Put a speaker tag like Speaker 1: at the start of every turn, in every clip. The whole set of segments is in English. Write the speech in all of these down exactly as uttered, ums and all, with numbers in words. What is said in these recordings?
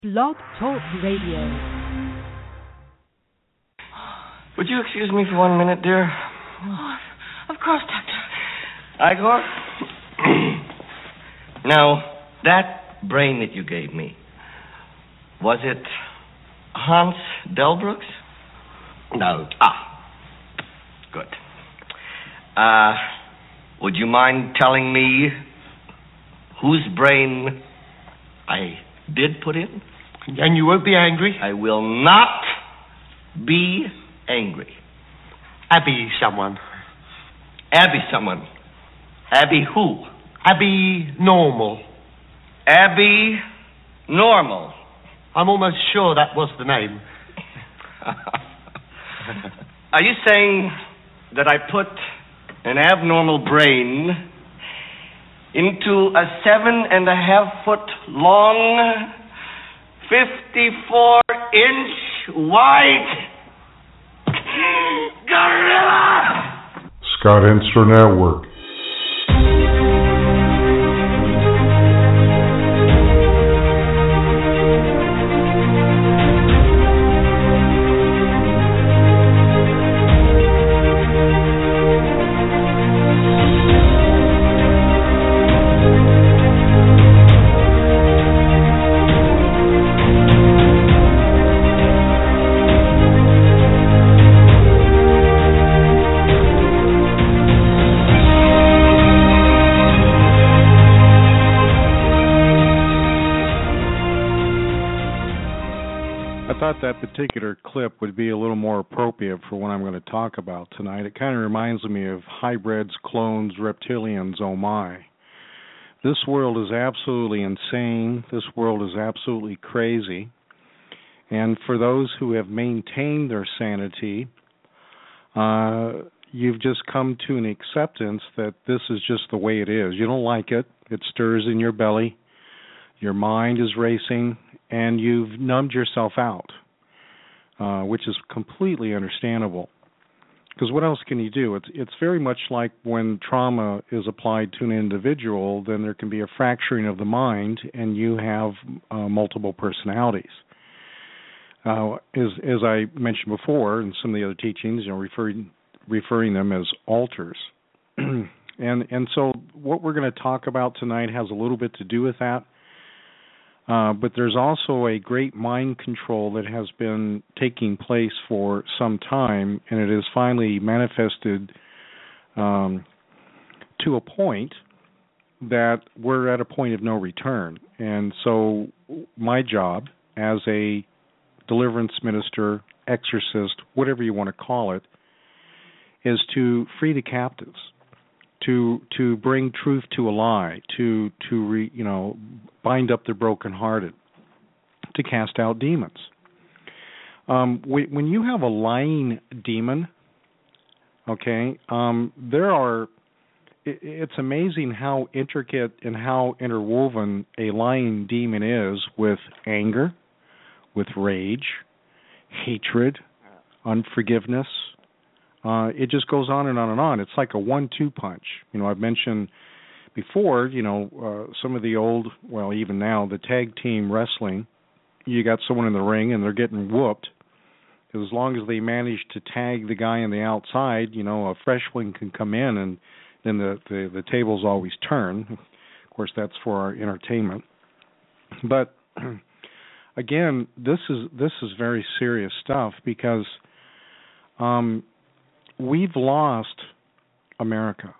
Speaker 1: Blog Talk Radio.
Speaker 2: Would you excuse me for one minute, dear?
Speaker 3: Oh, of course, Doctor.
Speaker 2: Igor? Now, that brain that you gave me, was it Hans Delbrooks?
Speaker 3: No.
Speaker 2: Ah, good. Uh, would you mind telling me whose brain I did put in?
Speaker 3: And you won't be angry?
Speaker 2: I will not be angry.
Speaker 3: Abby someone.
Speaker 2: Abby someone. Abby who?
Speaker 3: Abby Normal.
Speaker 2: Abby Normal.
Speaker 3: I'm almost sure that was the name.
Speaker 2: Are you saying that I put an abnormal brain into a seven and a half foot long, fifty-four inch wide gorilla?
Speaker 4: Scott Inster Network.
Speaker 5: That particular clip would be a little more appropriate for what I'm going to talk about tonight. It kind of reminds me of hybrids, clones, reptilians, oh my. This world is absolutely insane. This world is absolutely crazy. And for those who have maintained their sanity, uh, you've just come to an acceptance that this is just the way it is. You don't like it. It stirs in your belly. Your mind is racing, and you've numbed yourself out. Uh, which is completely understandable. Because what else can you do? It's it's very much like when trauma is applied to an individual, then there can be a fracturing of the mind, and you have uh, multiple personalities. Uh, as as I mentioned before in some of the other teachings, you know, referring referring them as alters. and and so what we're going to talk about tonight has a little bit to do with that. Uh, but there's also a great mind control that has been taking place for some time, and it is finally manifested um, to a point that we're at a point of no return. And so my job as a deliverance minister, exorcist, whatever you want to call it, is to free the captives, to to bring truth to a lie, to to re, you know bind up the brokenhearted, to cast out demons. Um, we, when you have a lying demon, okay, um, there are. It, it's amazing how intricate and how interwoven a lying demon is with anger, with rage, hatred, unforgiveness. Uh, it just goes on and on and on. It's like a one two punch. You know, I've mentioned before, you know, uh, some of the old, well, even now, the tag team wrestling, you got someone in the ring and they're getting whooped. As long as they manage to tag the guy on the outside, you know, a fresh one can come in and then the, the, the tables always turn. Of course, that's for our entertainment. But, again, this is this is very serious stuff because um, we've lost America.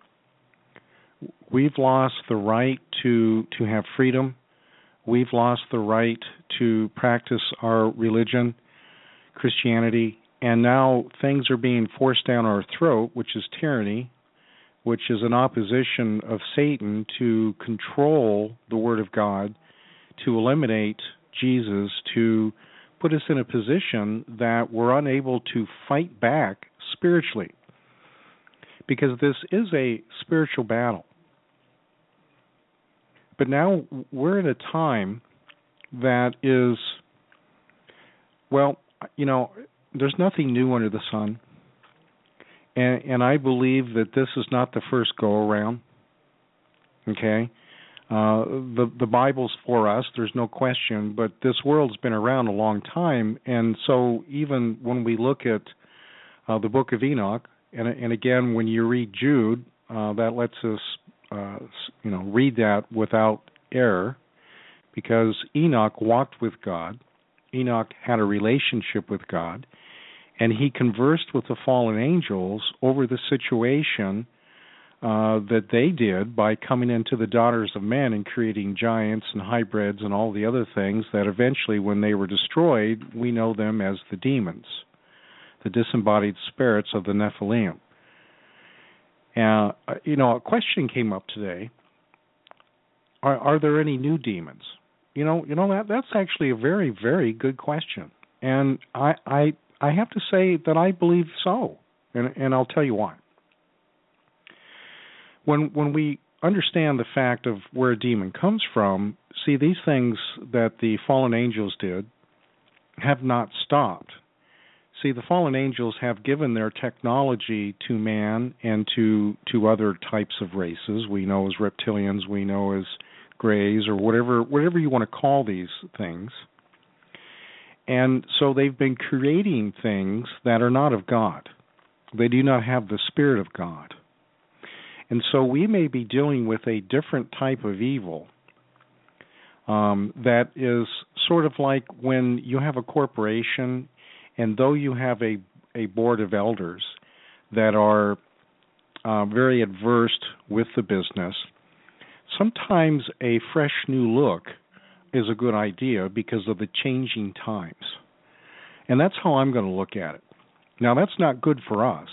Speaker 5: We've lost the right to to have freedom. We've lost the right to practice our religion, Christianity, and now things are being forced down our throat, which is tyranny, which is an opposition of Satan to control the Word of God, to eliminate Jesus, to put us in a position that we're unable to fight back spiritually, because this is a spiritual battle. But now we're in a time that is, well, you know, there's nothing new under the sun. And, and I believe that this is not the first go-around, okay? Uh, the the Bible's for us, there's no question, but this world's been around a long time, and so even when we look at uh, the Book of Enoch, and, and again, when you read Jude, uh, that lets us, uh, you know, read that without error, because Enoch walked with God, Enoch had a relationship with God, and he conversed with the fallen angels over the situation uh, that they did by coming into the daughters of men and creating giants and hybrids and all the other things that eventually, when they were destroyed, we know them as the demons, the disembodied spirits of the Nephilim. Uh, you know, a question came up today. Are, are there any new demons? You know, you know that that's actually a very, very good question, and I, I, I have to say that I believe so, and, and I'll tell you why. When when we understand the fact of where a demon comes from, see, these things that the fallen angels did have not stopped. See, the fallen angels have given their technology to man and to to other types of races. We know as reptilians, we know as grays, or whatever whatever you want to call these things. And so they've been creating things that are not of God. They do not have the Spirit of God. And so we may be dealing with a different type of evil um, that is sort of like when you have a corporation, and though you have a, a board of elders that are uh, very adverse with the business, sometimes a fresh new look is a good idea because of the changing times. And that's how I'm going to look at it. Now, that's not good for us.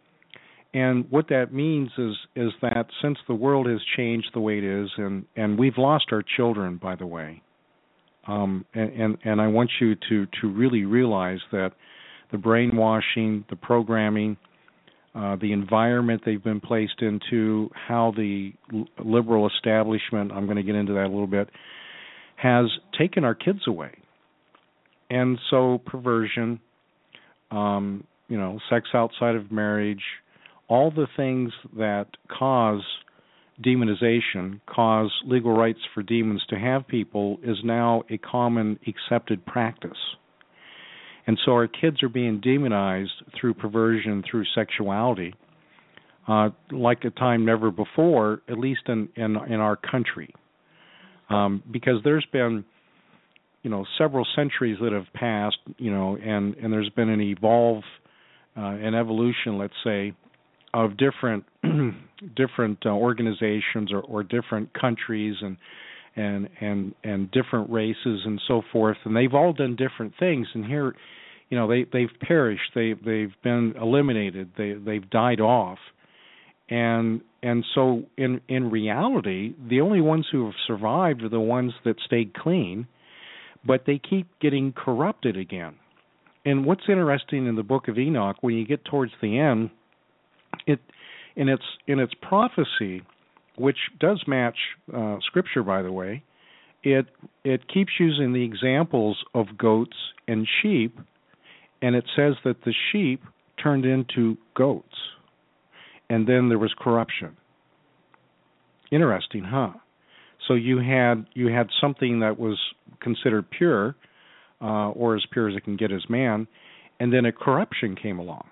Speaker 5: And what that means is is that since the world has changed the way it is, and, and we've lost our children, by the way, um, and, and, and I want you to, to really realize that the brainwashing, the programming, uh, the environment they've been placed into, how the liberal establishment, I'm going to get into that a little bit, has taken our kids away. And so perversion, um, you know, sex outside of marriage, all the things that cause demonization, cause legal rights for demons to have people, is now a common accepted practice. And so our kids are being demonized through perversion, through sexuality, uh, like a time never before, at least in, in, in our country. Um, because there's been, you know, several centuries that have passed, you know, and, and there's been an evolve, uh, an evolution, let's say, of different different uh, organizations or, or different countries and and and and different races and so forth, and they've all done different things. And here, you know, they they've perished, they they've been eliminated, they they've died off, and and so in in reality, the only ones who have survived are the ones that stayed clean, but they keep getting corrupted again. And what's interesting in the Book of Enoch, when you get towards the end, it in its in its prophecy, which does match uh, Scripture, by the way, it it keeps using the examples of goats and sheep, and it says that the sheep turned into goats, and then there was corruption. Interesting, huh? So you had you had something that was considered pure, uh, or as pure as it can get as man, and then a corruption came along.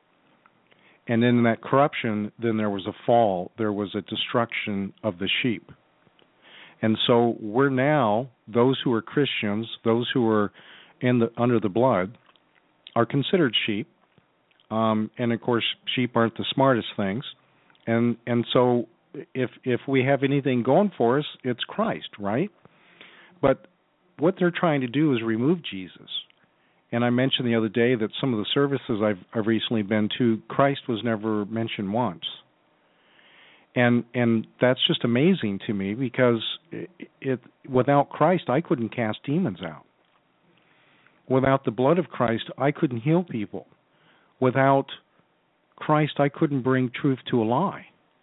Speaker 5: And then in that corruption, then there was a fall. There was a destruction of the sheep. And so we're now, those who are Christians, those who are in the under the blood, are considered sheep. Um, and, of course, sheep aren't the smartest things. And and so if if we have anything going for us, it's Christ, right? But what they're trying to do is remove Jesus. And I mentioned the other day that some of the services I've, I've recently been to, Christ was never mentioned once. And and that's just amazing to me, because it, it without Christ, I couldn't cast demons out. Without the blood of Christ, I couldn't heal people. Without Christ, I couldn't bring truth to a lie.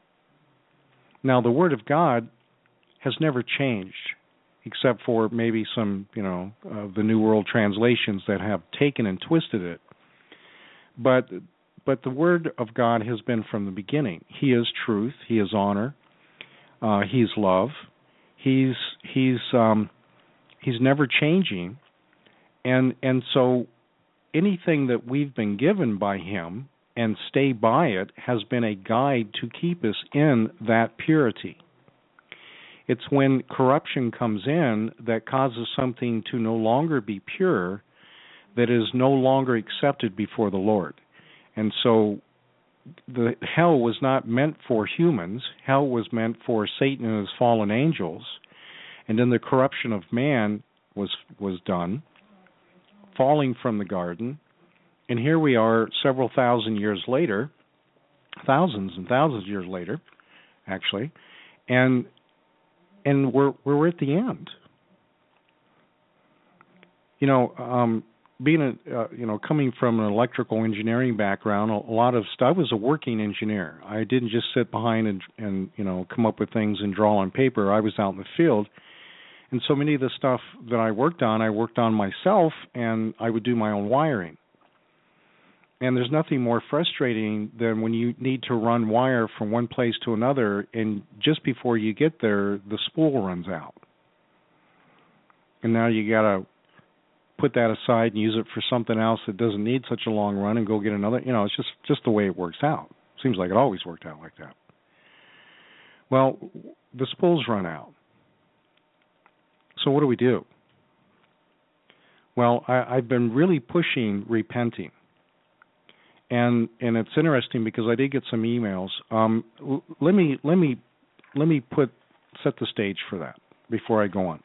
Speaker 5: Now, the Word of God has never changed, except for maybe some, you know, uh, the New World translations that have taken and twisted it. But but the Word of God has been from the beginning. He is truth. He is honor. Uh, he is love. He's he's um, he's never changing, and and so anything that we've been given by him and stay by it has been a guide to keep us in that purity. It's when corruption comes in that causes something to no longer be pure, that is no longer accepted before the Lord. And so the hell was not meant for humans. Hell was meant for Satan and his fallen angels. And then the corruption of man was was done, falling from the garden. And here we are several thousand years later, thousands and thousands of years later, actually, and and we're we're at the end. You know, um, being a uh, you know coming from an electrical engineering background, a, a lot of stuff. I was a working engineer. I didn't just sit behind and and you know come up with things and draw on paper. I was out in the field, and so many of the stuff that I worked on, I worked on myself, and I would do my own wiring. And there's nothing more frustrating than when you need to run wire from one place to another, and just before you get there, the spool runs out. And now you got to put that aside and use it for something else that doesn't need such a long run and go get another. You know, it's just, just the way it works out. Seems like it always worked out like that. Well, the spools run out. So what do we do? Well, I, I've been really pushing repenting. And and it's interesting because I did get some emails. Um, l- let me let me let me put set the stage for that before I go on.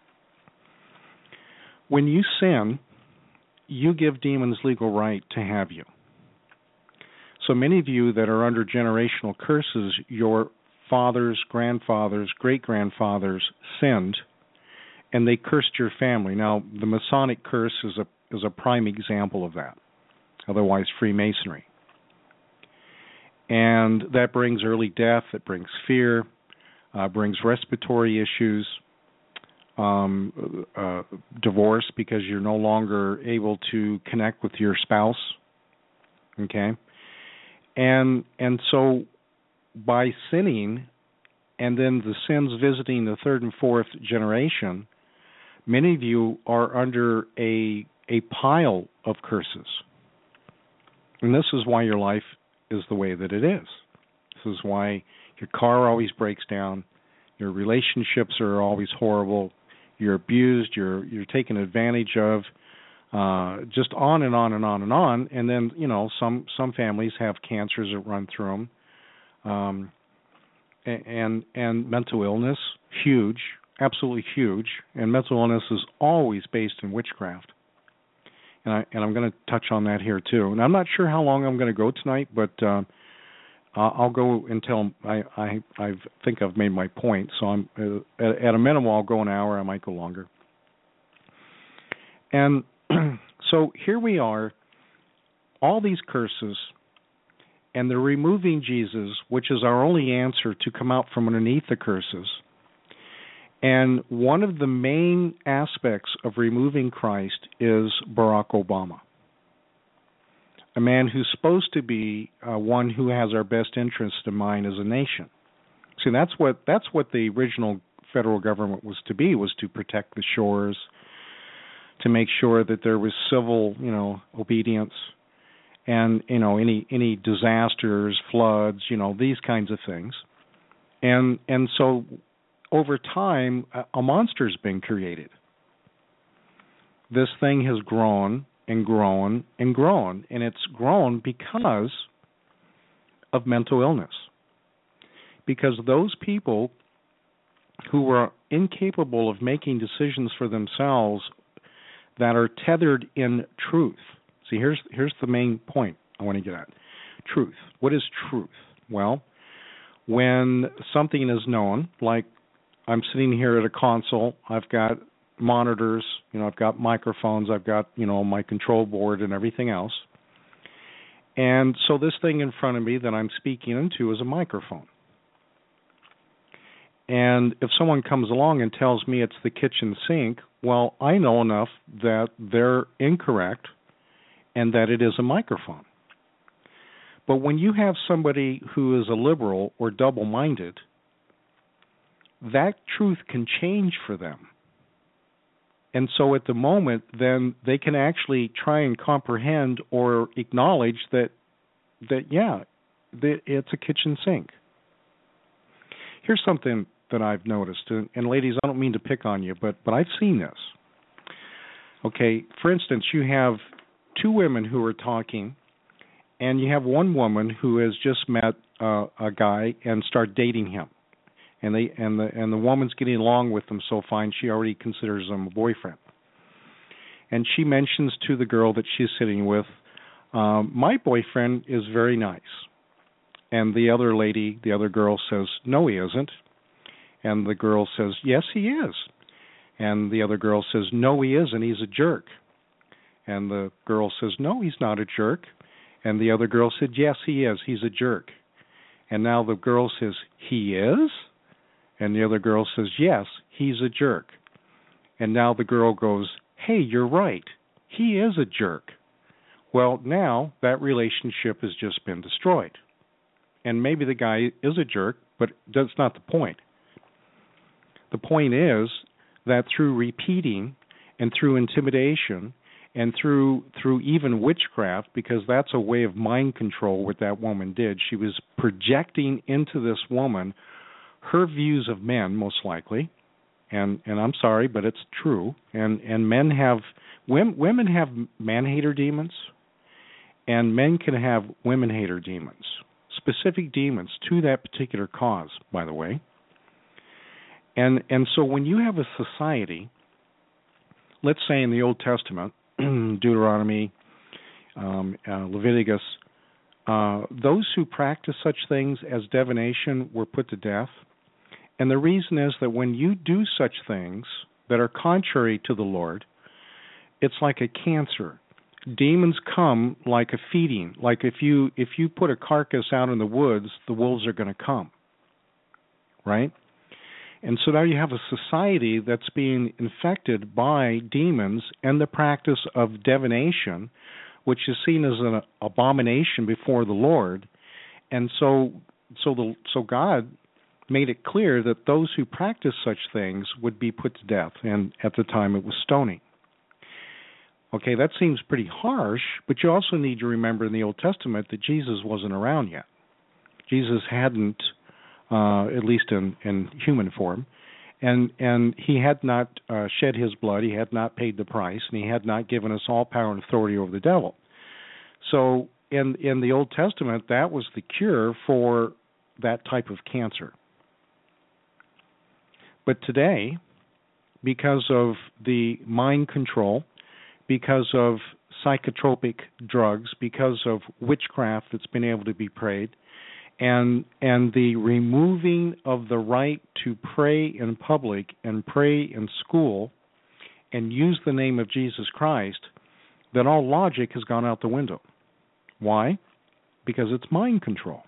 Speaker 5: When you sin, you give demons legal right to have you. So many of you that are under generational curses, your fathers, grandfathers, great-grandfathers sinned, and they cursed your family. Now, the Masonic curse is a is a prime example of that. Otherwise Freemasonry. And that brings early death, it brings fear, uh, brings respiratory issues, um, uh, divorce because you're no longer able to connect with your spouse. Okay? And and so by sinning, and then the sins visiting the third and fourth generation, many of you are under a a pile of curses. And this is why your life is the way that it is. This is why your car always breaks down, your relationships are always horrible, you're abused, you're you're taken advantage of, uh, just on and on and on and on. And then, you know, some, some families have cancers that run through them, um, and and mental illness, huge, absolutely huge. And mental illness is always based in witchcraft. And, I, and I'm going to touch on that here, too. And I'm not sure how long I'm going to go tonight, but uh, I'll go until I, I I think I've made my point. So I'm uh, at, at a minimum, I'll go an hour. I might go longer. And so here we are, all these curses, and they're removing Jesus, which is our only answer to come out from underneath the curses. And one of the main aspects of removing Christ is Barack Obama, a man who's supposed to be uh, one who has our best interest in mind as a nation. See, that's what that's what the original federal government was to be, was to protect the shores, to make sure that there was civil, you know, obedience, and, you know, any any disasters, floods, you know, these kinds of things. And and so over time, a monster's been created. This thing has grown and grown and grown, and it's grown because of mental illness. Because those people who were incapable of making decisions for themselves that are tethered in truth. See, here's here's the main point I want to get at. Truth. What is truth? Well, when something is known, like I'm sitting here at a console, I've got monitors, you know, I've got microphones, I've got, you know, my control board and everything else. And so this thing in front of me that I'm speaking into is a microphone. And if someone comes along and tells me it's the kitchen sink, well, I know enough that they're incorrect and that it is a microphone. But when you have somebody who is a liberal or double-minded, that truth can change for them. And so at the moment, then they can actually try and comprehend or acknowledge that, that yeah, that it's a kitchen sink. Here's something that I've noticed, and, and ladies, I don't mean to pick on you, but, but I've seen this. Okay, for instance, you have two women who are talking, and you have one woman who has just met uh, a guy and start dating him. And they and the and the woman's getting along with him so fine she already considers him a boyfriend. And she mentions to the girl that she's sitting with, um, my boyfriend is very nice. And the other lady, the other girl says, no, he isn't. And the girl says, yes, he is. And the other girl says, no, he isn't. He's a jerk. And the girl says, no, he's not a jerk. And the other girl said, yes, he is. He's a jerk. And now the girl says, he is? And the other girl says, yes, he's a jerk. And now the girl goes, hey, you're right. He is a jerk. Well, now that relationship has just been destroyed. And maybe the guy is a jerk, but that's not the point. The point is that through repeating and through intimidation and through through even witchcraft, because that's a way of mind control what that woman did, she was projecting into this woman her views of men, most likely, and and I'm sorry, but it's true. And and men have women, women have man-hater demons, and men can have women-hater demons, specific demons to that particular cause, by the way. And and so when you have a society, let's say in the Old Testament, Deuteronomy, um, uh, Leviticus, uh, those who practice such things as divination were put to death. And the reason is that when you do such things that are contrary to the Lord, it's like a cancer. Demons come like a feeding. Like if you if you put a carcass out in the woods, the wolves are going to come. Right? And so now you have a society that's being infected by demons and the practice of divination, which is seen as an abomination before the Lord. And so so the so God made it clear that those who practice such things would be put to death, and at the time it was stoning. Okay, that seems pretty harsh, but you also need to remember in the Old Testament that Jesus wasn't around yet. Jesus hadn't, uh, at least in, in human form, and and he had not uh, shed his blood, he had not paid the price, and he had not given us all power and authority over the devil. So in in the Old Testament, that was the cure for that type of cancer. But today, because of the mind control, because of psychotropic drugs, because of witchcraft that's been able to be prayed, and and the removing of the right to pray in public and pray in school and use the name of Jesus Christ, then all logic has gone out the window. Why? Because it's mind control.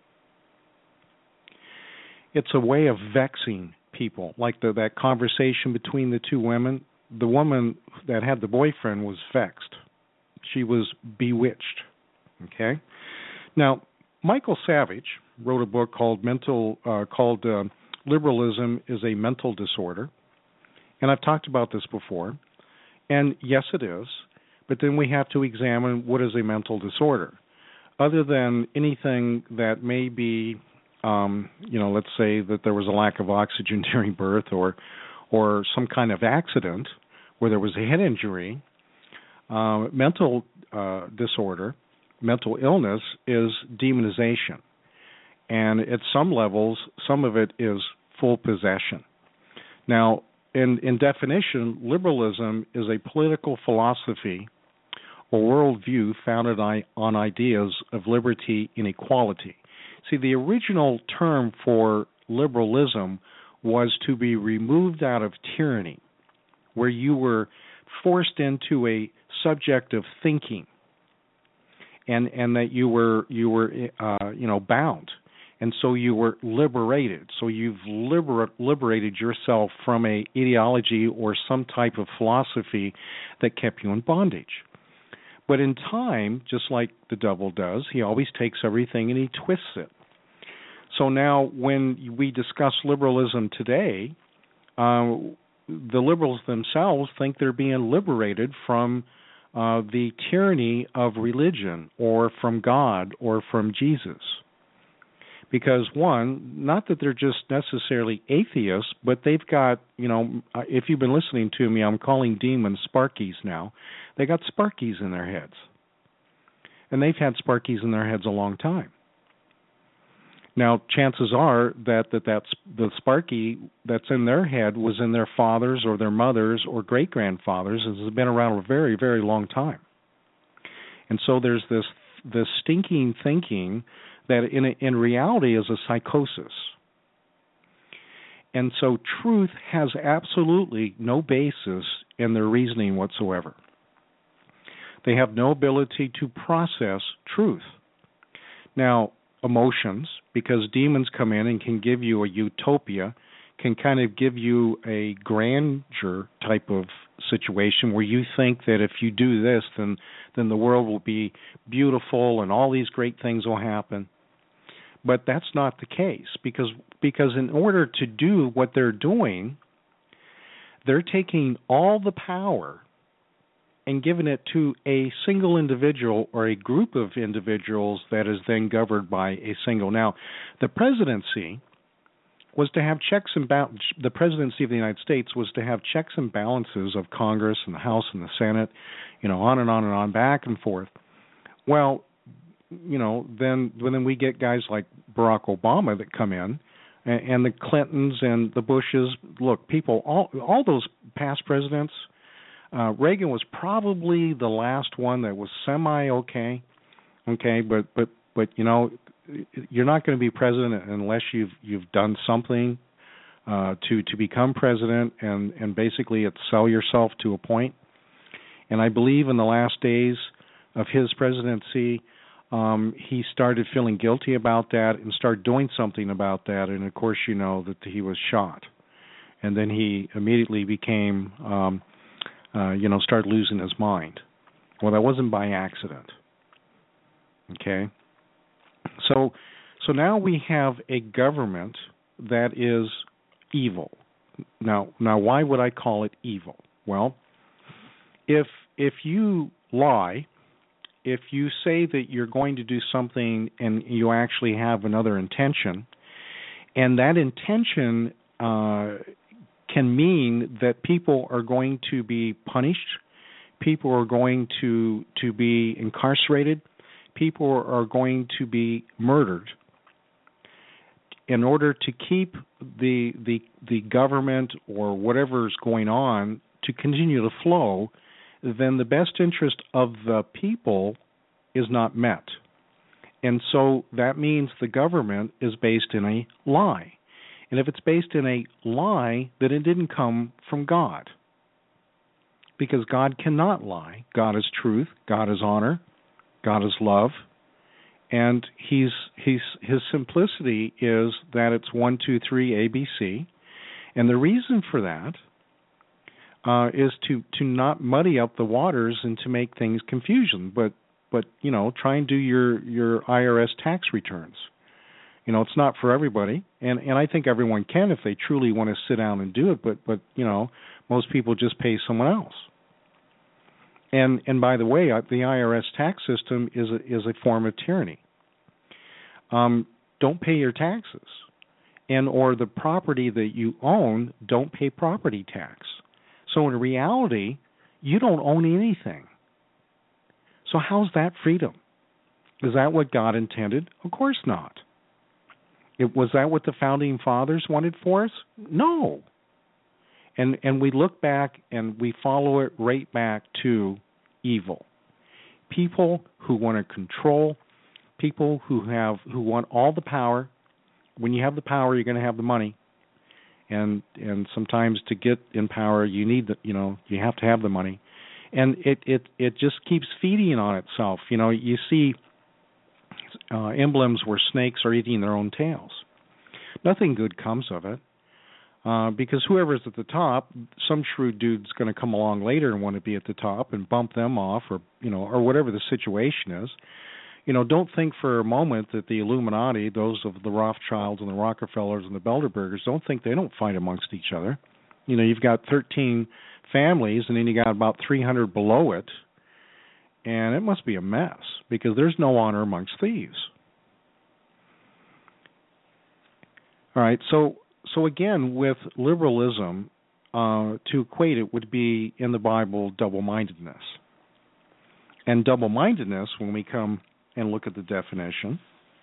Speaker 5: It's a way of vexing people, like the, that conversation between the two women. The woman that had the boyfriend was vexed. She was bewitched. Okay? Now, Michael Savage wrote a book called Mental uh, called uh, Liberalism is a Mental Disorder. And I've talked about this before. And yes, it is. But then we have to examine what is a mental disorder. Other than anything that may be Um, you know, let's say that there was a lack of oxygen during birth, or, or some kind of accident where there was a head injury. Uh, mental uh, disorder, mental illness is demonization, and at some levels, some of it is full possession. Now, in, in definition, liberalism is a political philosophy or worldview founded on ideas of liberty and equality. See, the original term for liberalism was to be removed out of tyranny, where you were forced into a subject of thinking, and and that you were you were uh, you know bound, and so you were liberated. So you've liber- liberated yourself from a ideology or some type of philosophy that kept you in bondage. But in time, just like the devil does, he always takes everything and he twists it. so now when we discuss liberalism today, uh, the liberals themselves think they're being liberated from uh, the tyranny of religion or from God or from Jesus. Because, one, not that they're just necessarily atheists, but they've got, you know, if you've been listening to me, I'm calling demons Sparkies now. They got Sparkies in their heads. And they've had Sparkies in their heads a long time. Now, chances are that, that that's the Sparky that's in their head was in their fathers or their mothers or great-grandfathers and has been around a very, very long time. And so there's this this stinking thinking that in a, in reality is a psychosis. And so truth has absolutely no basis in their reasoning whatsoever. They have no ability to process truth. Now, emotions, because demons come in and can give you a utopia, can kind of give you a grandeur type of situation where you think that if you do this, then then the world will be beautiful and all these great things will happen. But that's not the case, because because in order to do what they're doing, they're taking all the power and giving it to a single individual or a group of individuals that is then governed by a single. Now, the presidency was to have checks and balances. The presidency of the United States was to have checks and balances of Congress and the House and the Senate, you know, on and on and on, back and forth. Well, you know, then then we get guys like Barack Obama that come in, and, and the Clintons and the Bushes. Look, people, all all those past presidents. Uh, Reagan was probably the last one that was semi-okay, okay, but but but you know, you're not going to be president unless you've you've done something uh, to to become president, and and basically it's sell yourself to a point. And I believe in the last days of his presidency, um, he started feeling guilty about that and started doing something about that. And of course, you know that he was shot, and then he immediately became. Um, Uh, you know, start losing his mind. Well, that wasn't by accident. Okay? So so now we have a government that is evil. Now, now why would I call it evil? Well, if if you lie, if you say that you're going to do something and you actually have another intention, and that intention uh can mean that people are going to be punished, people are going to to be incarcerated, people are going to be murdered. In order to keep the the the government or whatever's going on to continue to flow, then the best interest of the people is not met. And so that means the government is based in a lie. And if it's based in a lie, then it didn't come from God. Because God cannot lie. God is truth. God is honor. God is love. And he's, he's, his simplicity is that it's one, two, three, A, B, C. And the reason for that uh, is to, to not muddy up the waters and to make things confusion. But, but you know, try and do your, your I R S tax returns. You know, it's not for everybody, and, and I think everyone can if they truly want to sit down and do it, but, but you know, most people just pay someone else. And and by the way, the I R S tax system is a, is a form of tyranny. Um, don't pay your taxes, and or the property that you own, don't pay property tax. So in reality, you don't own anything. So how's that freedom? Is that what God intended? Of course not. It, was that what the Founding Fathers wanted for us? No. And and we look back and we follow it right back to evil. People who want to control, people who have who want all the power. When you have the power, you're going to have the money. And and sometimes to get in power, you need the you know you have to have the money. And it it it just keeps feeding on itself. You know, you see. Uh, emblems where snakes are eating their own tails. Nothing good comes of it, uh, because whoever's at the top, some shrewd dude's going to come along later and want to be at the top and bump them off, or you know, or whatever the situation is. You know, don't think for a moment that the Illuminati, those of the Rothschilds and the Rockefellers and the Bilderbergers, don't think they don't fight amongst each other. You know, you've got thirteen families, and then you got about three hundred below it, and it must be a mess because there's no honor amongst thieves. All right, so so again, with liberalism, uh, to equate it would be in the Bible double-mindedness. And double-mindedness, when we come and look at the definition,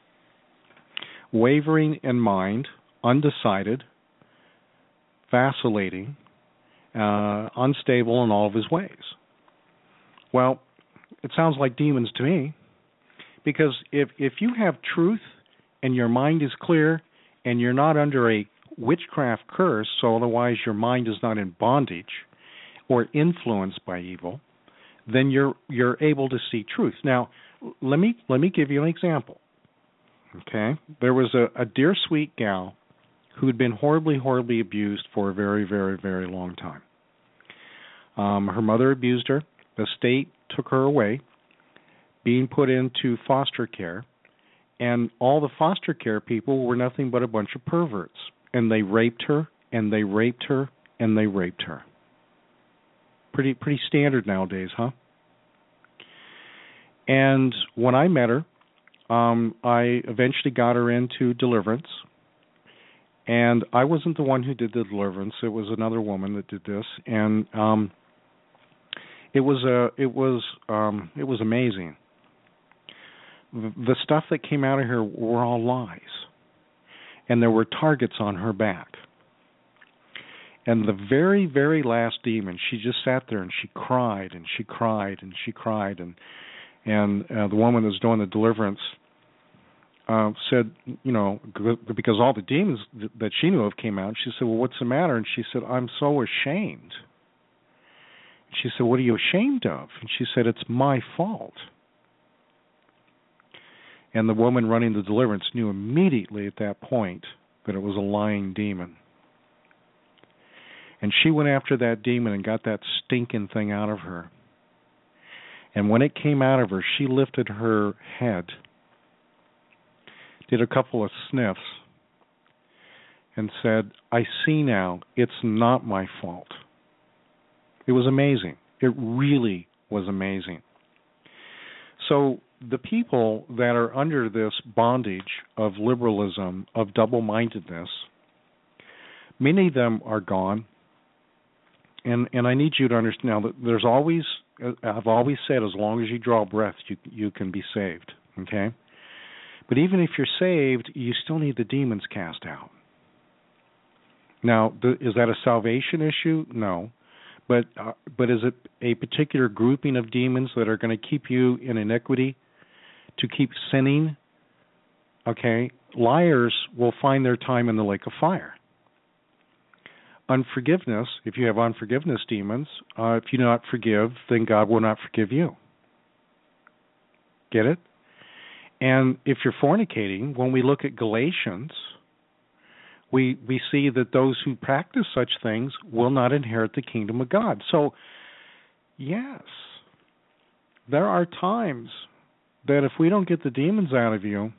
Speaker 5: wavering in mind, undecided, vacillating, uh, unstable in all of his ways. Well, it sounds like demons to me, because if if you have truth and your mind is clear and you're not under a witchcraft curse, so otherwise your mind is not in bondage or influenced by evil, then you're you're able to see truth. Now, let me let me give you an example. Okay, there was a, a dear sweet gal who had been horribly, horribly abused for a very, very, very long time. Um, her mother abused her. The state took her away, being put into foster care, and all the foster care people were nothing but a bunch of perverts. And they raped her, and they raped her, and they raped her. Pretty, pretty standard nowadays, huh? And when I met her, um, I eventually got her into deliverance. And I wasn't the one who did the deliverance. It was another woman that did this, and um, it was a, it was, um, it was amazing. The stuff that came out of her were all lies, and there were targets on her back. And the very, very last demon, she just sat there and she cried and she cried and she cried, and and uh, the woman that was doing the deliverance uh, said, you know, because all the demons that she knew of came out, she said, well, what's the matter? And she said, I'm so ashamed. She said, what are you ashamed of? And she said, it's my fault. And the woman running the deliverance knew immediately at that point that it was a lying demon. And she went after that demon and got that stinking thing out of her. And when it came out of her, she lifted her head, did a couple of sniffs, and said, I see now, it's not my fault. It was amazing. It really was amazing. So the people that are under this bondage of liberalism, of double-mindedness, many of them are gone. And and I need you to understand now that there's always, I've always said, as long as you draw breath, you you can be saved, okay? But even if you're saved, you still need the demons cast out. Now, the, is that a salvation issue? No. But uh, but is it a particular grouping of demons that are going to keep you in iniquity, to keep sinning? Okay, liars will find their time in the lake of fire. Unforgiveness, if you have unforgiveness demons, uh, if you do not forgive, then God will not forgive you. Get it? And if you're fornicating, when we look at Galatians, we we see that those who practice such things will not inherit the kingdom of God. So, yes, there are times that if we don't get the demons out of you,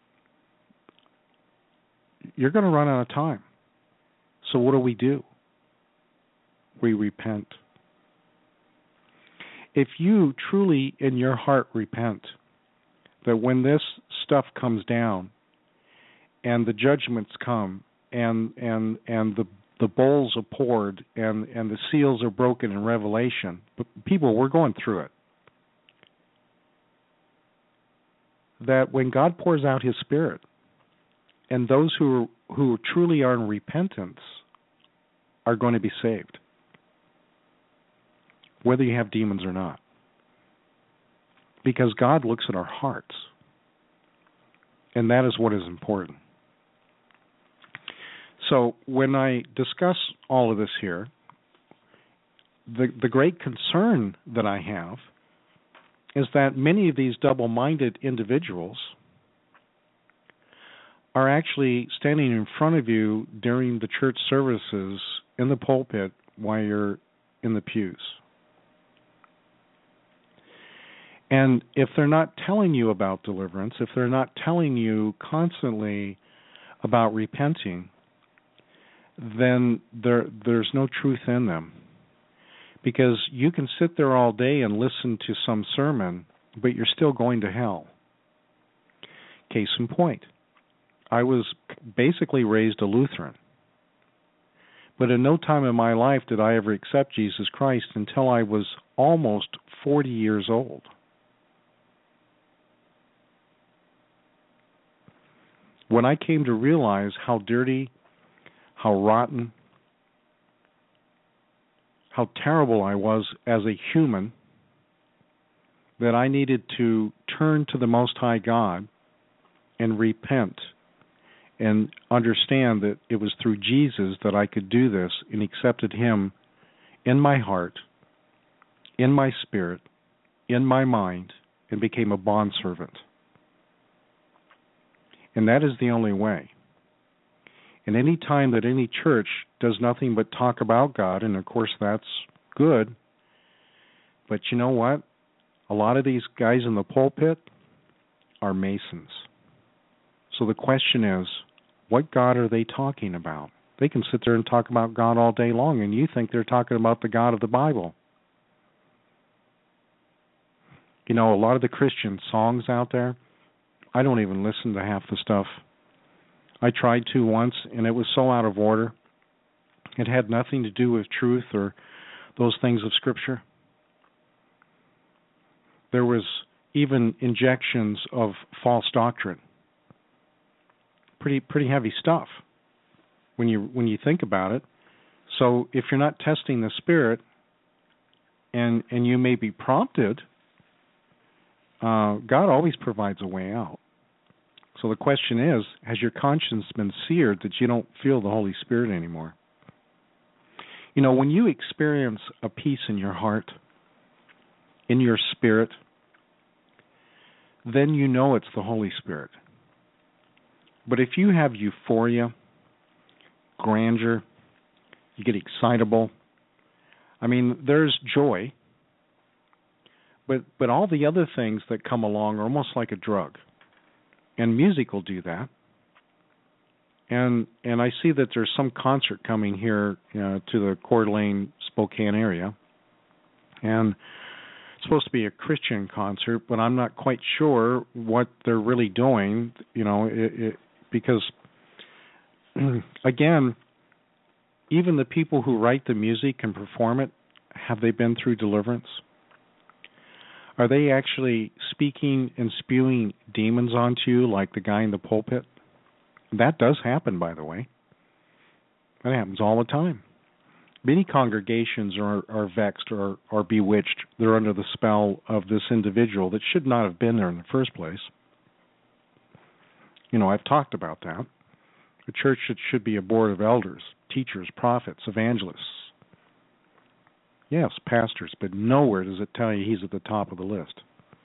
Speaker 5: you're going to run out of time. So what do we do? We repent. If you truly in your heart repent, that when this stuff comes down and the judgments come and and and the the bowls are poured and, and the seals are broken in Revelation, but people, we're going through it. That when God pours out His Spirit, and those who who truly are in repentance are going to be saved, whether you have demons or not. Because God looks at our hearts, and that is what is important. So when I discuss all of this here, the the great concern that I have is that many of these double-minded individuals are actually standing in front of you during the church services in the pulpit while you're in the pews. And if they're not telling you about deliverance, if they're not telling you constantly about repenting, then there there's no truth in them. Because you can sit there all day and listen to some sermon, but you're still going to hell. Case in point, I was basically raised a Lutheran. But in no time in my life did I ever accept Jesus Christ until I was almost forty years old. When I came to realize how dirty, how rotten, how terrible I was as a human, that I needed to turn to the Most High God and repent and understand that it was through Jesus that I could do this, and accepted Him in my heart, in my spirit, in my mind, and became a bondservant. And that is the only way. And any time that any church does nothing but talk about God, and of course that's good, but you know what? A lot of these guys in the pulpit are Masons. So the question is, what God are they talking about? They can sit there and talk about God all day long, and you think they're talking about the God of the Bible. You know, a lot of the Christian songs out there, I don't even listen to half the stuff. I tried to once, and it was so out of order. It had nothing to do with truth or those things of Scripture. There was even injections of false doctrine. Pretty pretty heavy stuff when you when you think about it. So if you're not testing the Spirit, and and you may be prompted, uh, God always provides a way out. So the question is, has your conscience been seared that you don't feel the Holy Spirit anymore? You know, when you experience a peace in your heart, in your spirit, then you know it's the Holy Spirit. But if you have euphoria, grandeur, you get excitable, I mean, there's joy, but but all the other things that come along are almost like a drug. And music will do that. And and I see that there's some concert coming here uh, to the Coeur d'Alene, Spokane area. And it's supposed to be a Christian concert, but I'm not quite sure what they're really doing, you know, it, it, because, again, even the people who write the music and perform it, have they been through deliverance? Are they actually speaking and spewing demons onto you like the guy in the pulpit? That does happen, by the way. That happens all the time. Many congregations are, are vexed or are bewitched. They're under the spell of this individual that should not have been there in the first place. You know, I've talked about that. The church should, should be a board of elders, teachers, prophets, evangelists. Yes, pastors, but nowhere does it tell you he's at the top of the list.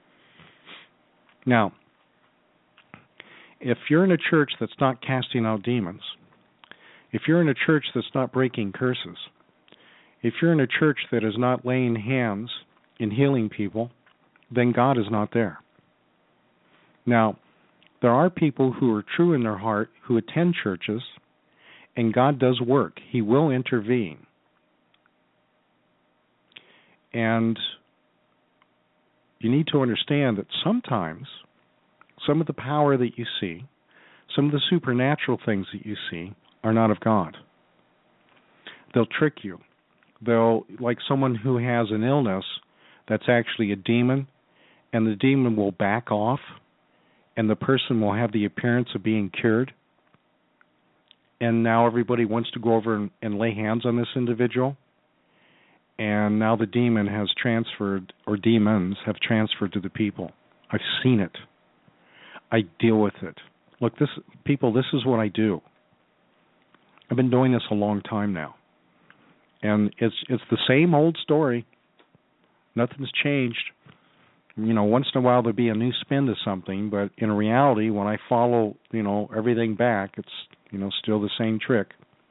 Speaker 5: Now, if you're in a church that's not casting out demons, if you're in a church that's not breaking curses, if you're in a church that is not laying hands and healing people, then God is not there. Now, there are people who are true in their heart who attend churches, and God does work. He will intervene. And you need to understand that sometimes some of the power that you see, some of the supernatural things that you see, are not of God. They'll trick you. They'll, like someone who has an illness that's actually a demon, and the demon will back off, and the person will have the appearance of being cured. And now everybody wants to go over and, and lay hands on this individual. And now the demon has transferred, or demons have transferred to the people. I've seen it. I deal with it. Look, this people, this is what I do. I've been doing this a long time now. And it's it's the same old story. Nothing's changed. You know, once in a while there'll be a new spin to something, but in reality, when I follow, you know, everything back, it's, you know, still the same trick.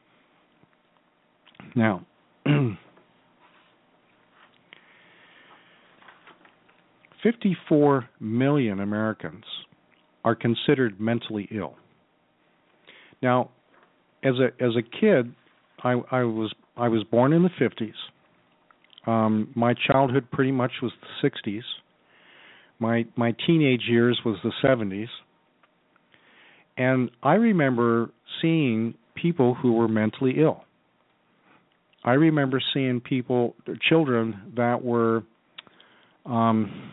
Speaker 5: Now, fifty-four million Americans are considered mentally ill. Now, as a as a kid, I, I was I was born in the fifties. Um, my childhood pretty much was the sixties. My my teenage years was the seventies. And I remember seeing people who were mentally ill. I remember seeing people, children that were, um,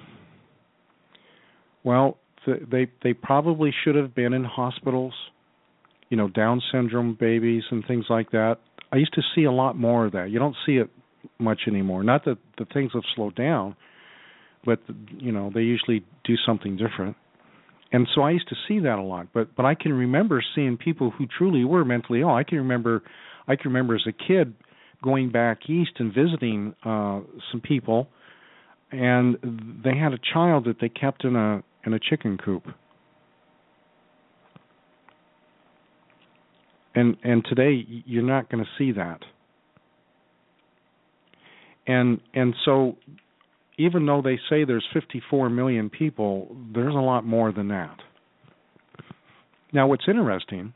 Speaker 5: well, th- they they probably should have been in hospitals, you know, Down syndrome babies and things like that. I used to see a lot more of that. You don't see it much anymore. Not that the things have slowed down, but, you know, they usually do something different. And so I used to see that a lot, but but I can remember seeing people who truly were mentally ill. I can remember, I can remember as a kid going back east and visiting uh, some people, and they had a child that they kept in a in a chicken coop. And and today you're not going to see that. And and so, even though they say there's fifty-four million people, there's a lot more than that. Now, what's interesting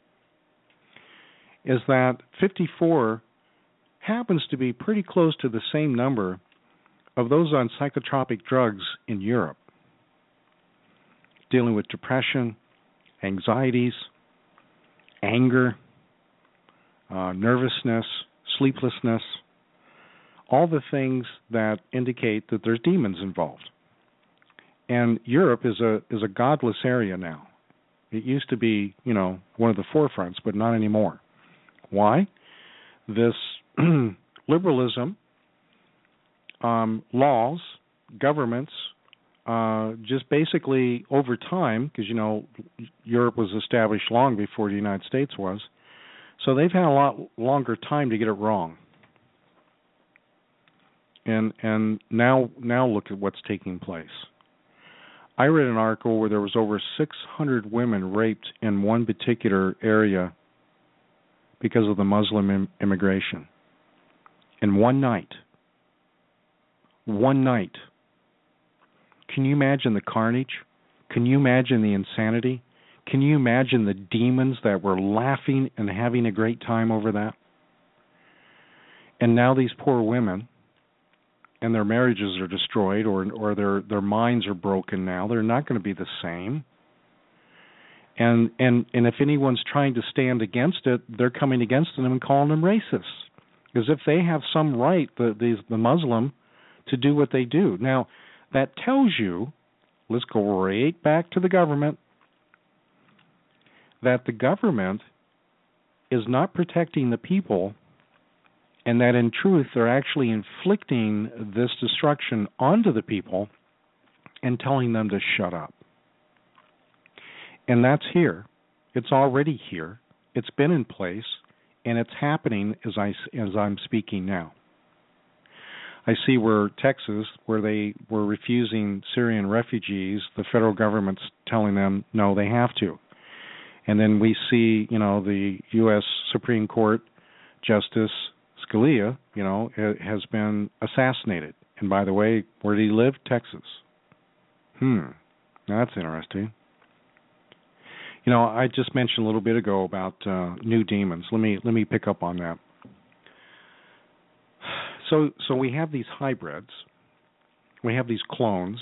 Speaker 5: is that fifty-four happens to be pretty close to the same number of those on psychotropic drugs in Europe, dealing with depression, anxieties, anger, uh, nervousness, sleeplessness, all the things that indicate that there's demons involved. And Europe is a is a godless area now. It used to be, you know, one of the forefronts, but not anymore. Why? This liberalism, um, laws, governments, uh, just basically over time, because, you know, Europe was established long before the United States was, so they've had a lot longer time to get it wrong. And and now now look at what's taking place. I read an article where there was over six hundred women raped in one particular area because of the Muslim im- immigration. In one night. One night. Can you imagine the carnage? Can you imagine the insanity? Can you imagine the demons that were laughing and having a great time over that? And now these poor women, and their marriages are destroyed, or or their their minds are broken now. They're not going to be the same. And and and if anyone's trying to stand against it, they're coming against them and calling them racist, as if they have some right, the the, the Muslim, to do what they do. Now, that tells you, let's go right back to the government, that the government is not protecting the people, and that in truth they're actually inflicting this destruction onto the people and telling them to shut up. And that's here. It's already here. It's been in place, and it's happening as I as I'm speaking now. I see where Texas, where they were refusing Syrian refugees, the federal government's telling them no, they have to. And then we see, you know, the U S Supreme Court Justice Scalia, you know, has been assassinated. And by the way, where did he live? Texas. Hmm, that's interesting. You know, I just mentioned a little bit ago about uh, new demons. Let me let me pick up on that. So so we have these hybrids, we have these clones,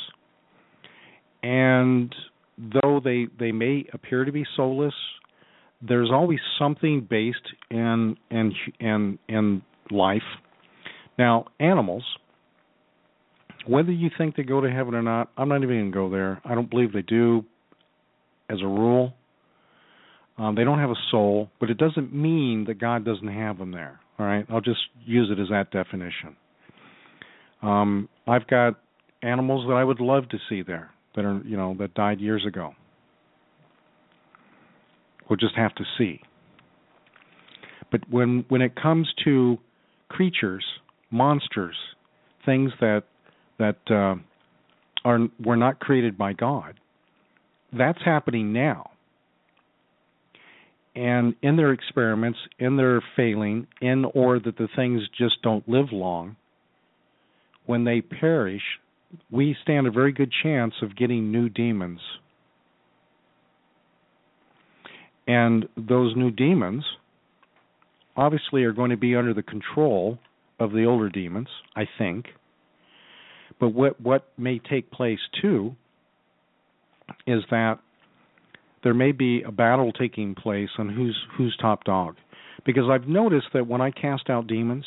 Speaker 5: and though they they may appear to be soulless, there's always something based in in in in life. Now, animals, whether you think they go to heaven or not, I'm not even going to go there. I don't believe they do, as a rule. Um, they don't have a soul, but it doesn't mean that God doesn't have them there. All right, I'll just use it as that definition. Um, I've got animals that I would love to see there that are, you know, that died years ago. We'll just have to see. But when when it comes to creatures, monsters, things that that uh, are were not created by God, that's happening now. And in their experiments, in their failing, in or that the things just don't live long, when they perish, we stand a very good chance of getting new demons. And those new demons obviously are going to be under the control of the older demons, I think. But what what may take place too is that there may be a battle taking place on who's who's top dog. Because I've noticed that when I cast out demons,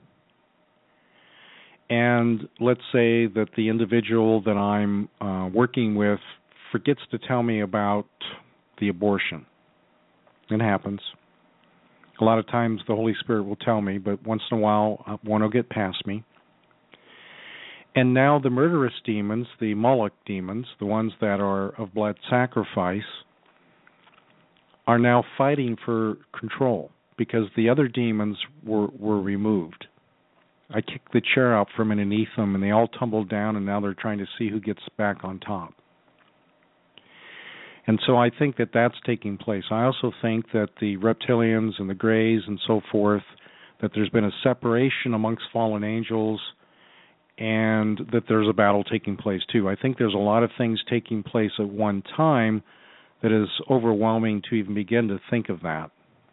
Speaker 5: and let's say that the individual that I'm uh, working with forgets to tell me about the abortion. It happens. A lot of times the Holy Spirit will tell me, but once in a while one will get past me. And now the murderous demons, the Moloch demons, the ones that are of blood sacrifice, are now fighting for control because the other demons were, were removed. I kicked the chair out from underneath them, and they all tumbled down, and now they're trying to see who gets back on top. And so I think that that's taking place. I also think that the reptilians and the grays and so forth, that there's been a separation amongst fallen angels, and that there's a battle taking place too. I think there's a lot of things taking place at one time that is overwhelming to even begin to think of that.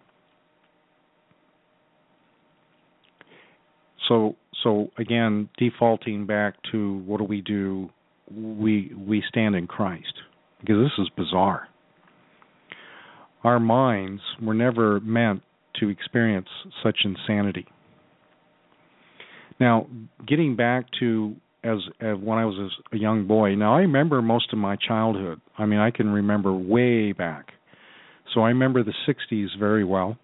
Speaker 5: So, so again, defaulting back to what do we do? We we stand in Christ, because this is bizarre. Our minds were never meant to experience such insanity. Now, getting back to as, as when I was a young boy, now I remember most of my childhood. I mean, I can remember way back. So I remember the sixties very well.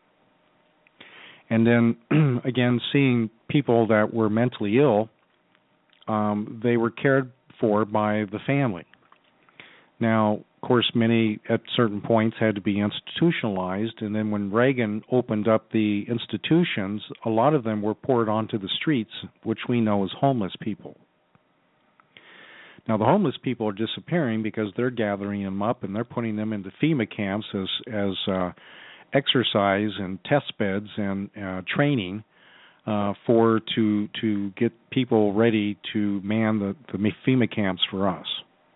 Speaker 5: And then, again, seeing people that were mentally ill, um, they were cared for by the family. Now, of course, many at certain points had to be institutionalized, and then when Reagan opened up the institutions, a lot of them were poured onto the streets, which we know as homeless people. Now, the homeless people are disappearing because they're gathering them up and they're putting them into FEMA camps as as uh, exercise and test beds and uh, training uh, for to to get people ready to man the, the FEMA camps for us.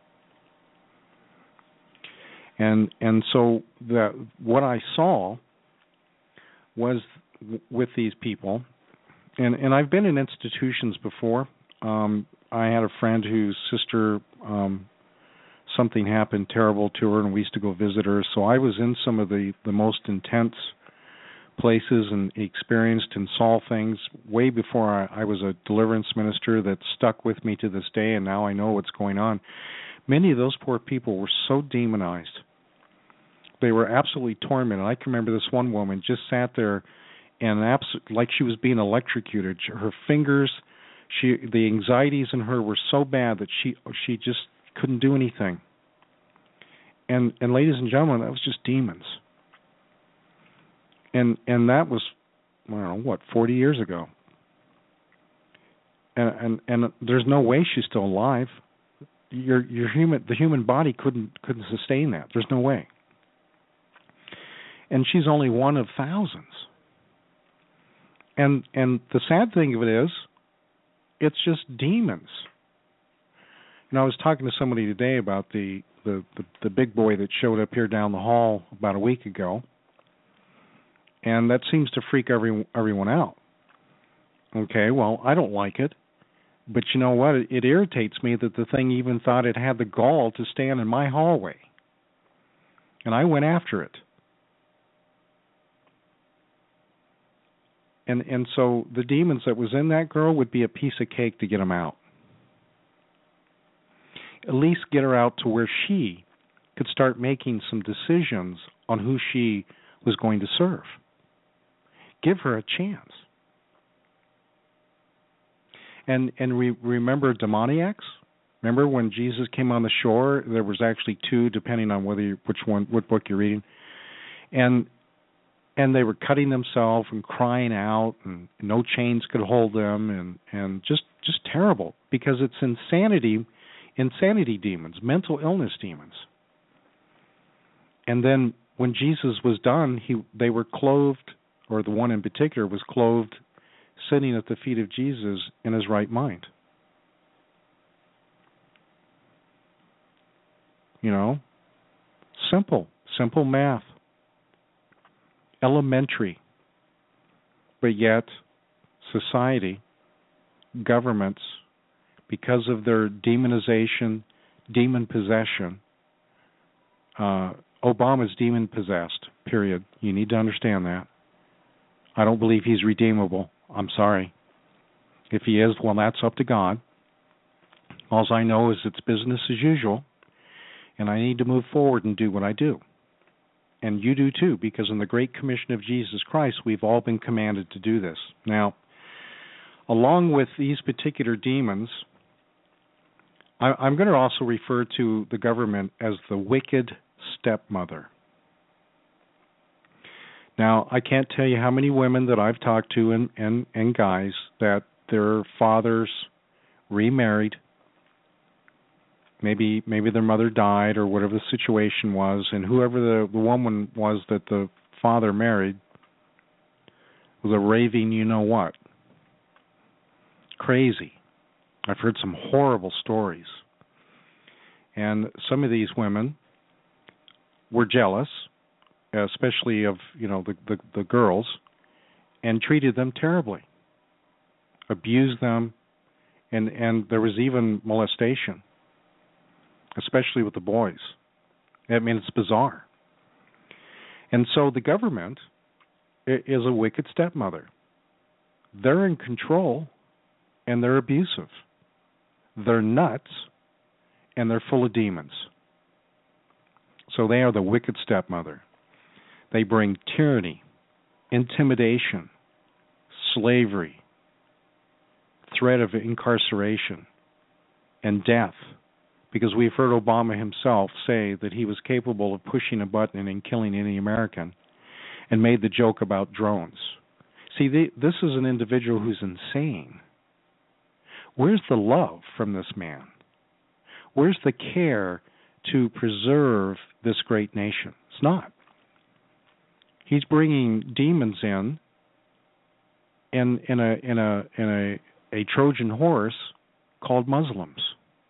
Speaker 5: And and so the, what I saw was w- with these people, and, and I've been in institutions before. Um, I had a friend whose sister, um, something happened terrible to her, and we used to go visit her. So I was in some of the, the most intense places and experienced and saw things way before I, I was a deliverance minister that stuck with me to this day, and now I know what's going on. Many of those poor people were so demonized. They were absolutely tormented. I can remember this one woman just sat there and abs- like she was being electrocuted. Her fingers, she the anxieties in her were so bad that she she just couldn't do anything. And and ladies and gentlemen, that was just demons. And and that was, I don't know, what, forty years ago. And and, and there's no way she's still alive. Your your human the human body couldn't couldn't sustain that. There's no way. And she's only one of thousands. And and the sad thing of it is, it's just demons. You know, I was talking to somebody today about the, the, the, the big boy that showed up here down the hall about a week ago, and that seems to freak every, everyone out. Okay, well, I don't like it, but you know what? It, it irritates me that the thing even thought it had the gall to stand in my hallway. And I went after it. And and so the demons that was in that girl would be a piece of cake to get them out. At least get her out to where she could start making some decisions on who she was going to serve. Give her a chance. And and we remember demoniacs? Remember when Jesus came on the shore, there was actually two, depending on whether you, which one, what book you're reading. And And they were cutting themselves and crying out, and no chains could hold them, and, and just, just terrible, because it's insanity, insanity demons, mental illness demons. And then when Jesus was done, he they were clothed, or the one in particular was clothed, sitting at the feet of Jesus in his right mind. You know, simple, simple math, elementary. But yet, society, governments, because of their demonization, demon possession, uh, Obama's demon possessed, period. You need to understand that. I don't believe he's redeemable. I'm sorry. If he is, well, that's up to God. All I know is it's business as usual, and I need to move forward and do what I do. And you do too, because in the Great Commission of Jesus Christ, we've all been commanded to do this. Now, along with these particular demons, I, I'm going to also refer to the government as the wicked stepmother. Now, I can't tell you how many women that I've talked to and, and, and guys that their fathers remarried. Maybe maybe their mother died or whatever the situation was, and whoever the, the woman was that the father married was a raving you-know-what. Crazy. I've heard some horrible stories. And some of these women were jealous, especially of, you know, the, the, the girls, and treated them terribly, abused them, and, and there was even molestation, especially with the boys. I mean, it's bizarre. And so the government is a wicked stepmother. They're in control, and they're abusive. They're nuts, and they're full of demons. So they are the wicked stepmother. They bring tyranny, intimidation, slavery, threat of incarceration, and death. Because we've heard Obama himself say that he was capable of pushing a button and killing any American, and made the joke about drones. See, they, this is an individual who's insane. Where's the love from this man? Where's the care to preserve this great nation? It's not. He's bringing demons in, in in a in a in a, a Trojan horse called Muslims.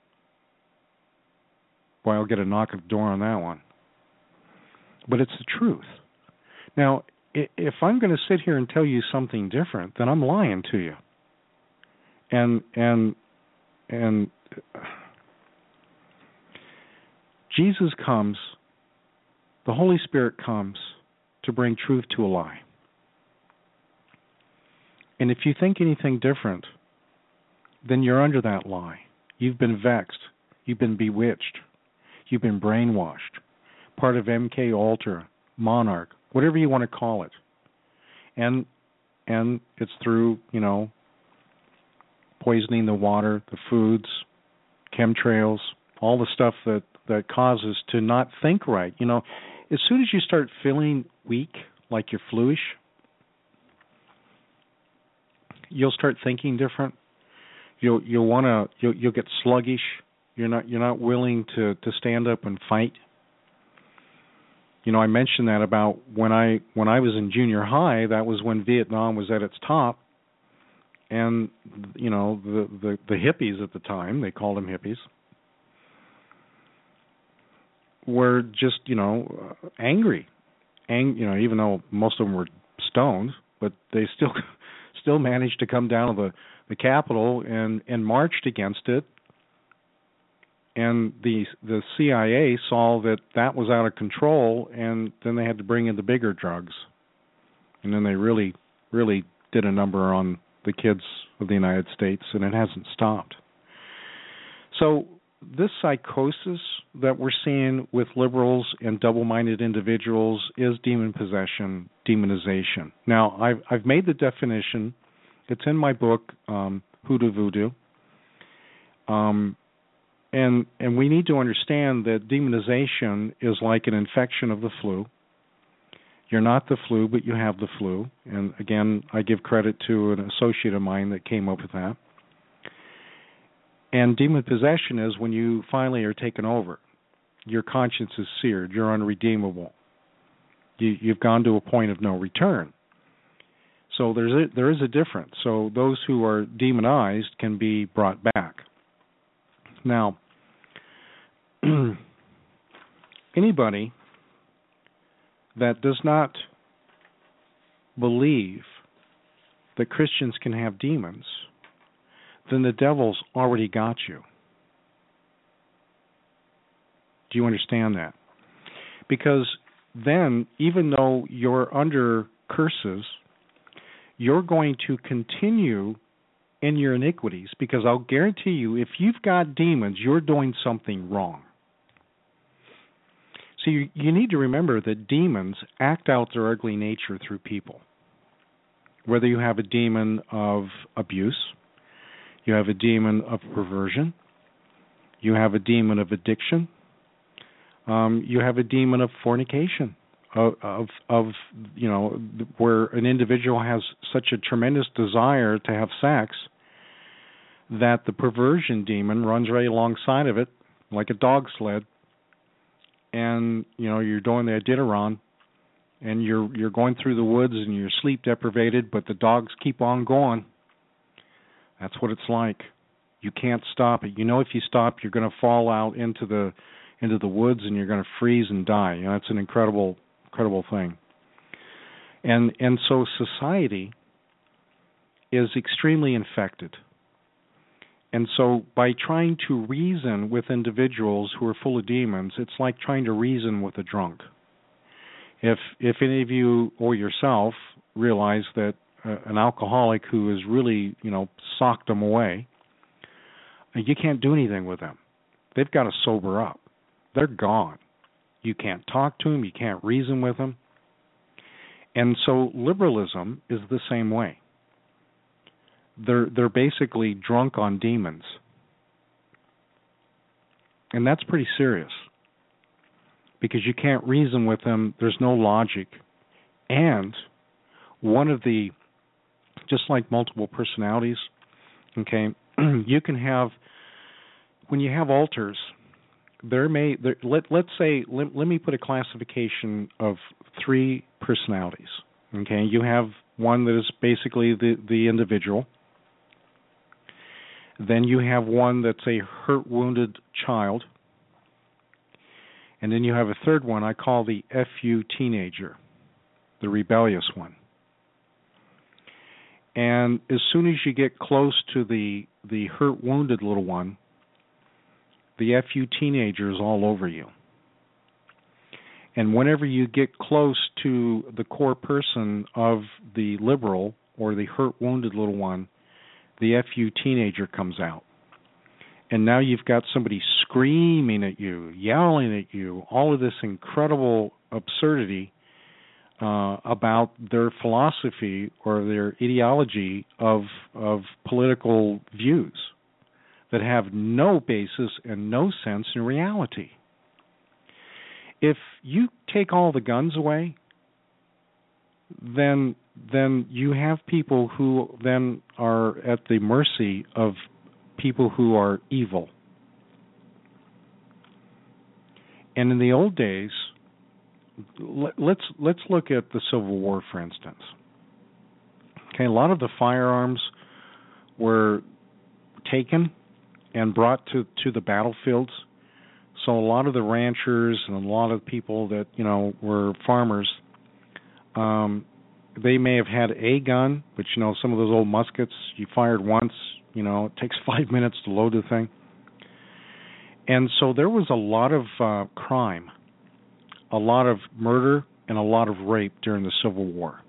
Speaker 5: Boy, I'll get a knock at the door on that one. But it's the truth. Now, if I'm going to sit here and tell you something different, then I'm lying to you. And and and Jesus comes, the Holy Spirit comes to bring truth to a lie. And if you think anything different, then you're under that lie. You've been vexed. You've been bewitched. You've been brainwashed. Part of M K Ultra, Monarch, whatever you want to call it. And and it's through, you know, poisoning the water, the foods, chemtrails, all the stuff that, that causes to not think right. You know, as soon as you start feeling weak, like you're fluish, you'll start thinking different. You'll you'll want to you'll, you'll get sluggish. You're not you're not willing to, to stand up and fight. You know, I mentioned that about when I when I was in junior high. That was when Vietnam was at its top, and you know the the, the hippies at the time, they called them hippies, were just you know uh, angry, Ang, you know even though most of them were stoned, but they still still managed to come down to the the Capitol and and marched against it. And the the C I A saw that that was out of control, and then they had to bring in the bigger drugs. And then they really, really did a number on the kids of the United States, and it hasn't stopped. So this psychosis that we're seeing with liberals and double-minded individuals is demon possession, demonization. Now, I've, I've made the definition. It's in my book, um, Hoodoo Voodoo. Um And and we need to understand that demonization is like an infection of the flu. You're not the flu, but you have the flu. And again, I give credit to an associate of mine that came up with that. And demon possession is when you finally are taken over. Your conscience is seared. You're unredeemable. You, you've gone to a point of no return. So there's a, there is a difference. So those who are demonized can be brought back. Now, anybody that does not believe that Christians can have demons, then the devil's already got you. Do you understand that? Because then, even though you're under curses, you're going to continue in your iniquities, because I'll guarantee you, if you've got demons, you're doing something wrong. So you, you need to remember that demons act out their ugly nature through people. Whether you have a demon of abuse, you have a demon of perversion, you have a demon of addiction, um, you have a demon of fornication, of, of, of, you know, where an individual has such a tremendous desire to have sex that the perversion demon runs right alongside of it like a dog sled, and, you know, you're doing the Iditarod, and you're you're going through the woods and you're sleep deprivated, but the dogs keep on going. That's what it's like. You can't stop it. You know, if you stop, you're going to fall out into the into the woods and you're going to freeze and die. You know, it's an incredible incredible thing. And and so society is extremely infected. And so by trying to reason with individuals who are full of demons, it's like trying to reason with a drunk. If if any of you or yourself realize that uh, an alcoholic who has really, you know, socked them away, you can't do anything with them. They've got to sober up. They're gone. You can't talk to them. You can't reason with them. And so liberalism is the same way. They're they're basically drunk on demons. And that's pretty serious, because you can't reason with them. There's no logic. And one of the, just like multiple personalities, okay, you can have, when you have alters, there may, there, let, let's say, let, let me put a classification of three personalities, okay? You have one that is basically the, the individual. Then you have one that's a hurt, wounded child. And then you have a third one I call the F U teenager, the rebellious one. And as soon as you get close to the, the hurt, wounded little one, the F U teenager is all over you. And whenever you get close to the core person of the liberal or the hurt, wounded little one, the F U teenager comes out. And now you've got somebody screaming at you, yelling at you, all of this incredible absurdity uh, about their philosophy or their ideology of of political views that have no basis and no sense in reality. If you take all the guns away, then then you have people who then are at the mercy of people who are evil. And in the old days, let's let's look at the Civil War, for instance. Okay, a lot of the firearms were taken and brought to, to the battlefields. So a lot of the ranchers and a lot of people that, you know, were farmers, um, they may have had a gun, but, you know, some of those old muskets, you fired once, you know, it takes five minutes to load the thing. And so there was a lot of uh, crime, a lot of murder, and a lot of rape during the Civil War.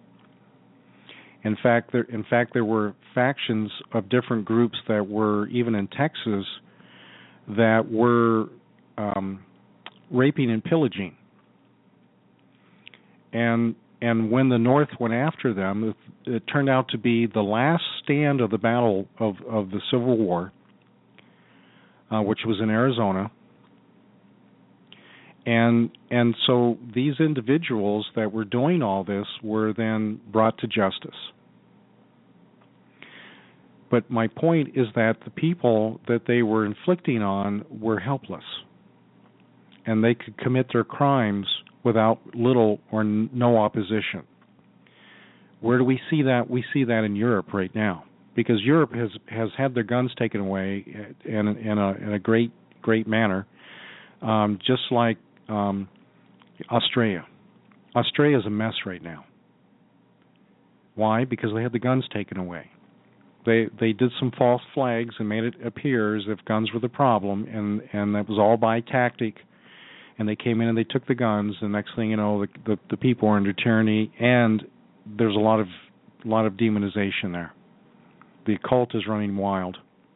Speaker 5: In fact, there, in fact, there were factions of different groups that were, even in Texas, that were um, raping and pillaging. And and when the North went after them, it, it turned out to be the last stand of the battle of, of the Civil War, uh, which was in Arizona. And and so these individuals that were doing all this were then brought to justice. But my point is that the people that they were inflicting on were helpless, and they could commit their crimes without little or n- no opposition. Where do we see that? We see that in Europe right now, because Europe has, has had their guns taken away in, in, a, in a great great manner, um, just like um, Australia. Australia is a mess right now. Why? Because they had the guns taken away. They they did some false flags and made it appear as if guns were the problem, and, and that was all by tactic. And they came in and they took the guns. The next thing you know, the the, the people are under tyranny, and there's a lot of a lot of demonization there. The occult is running wild.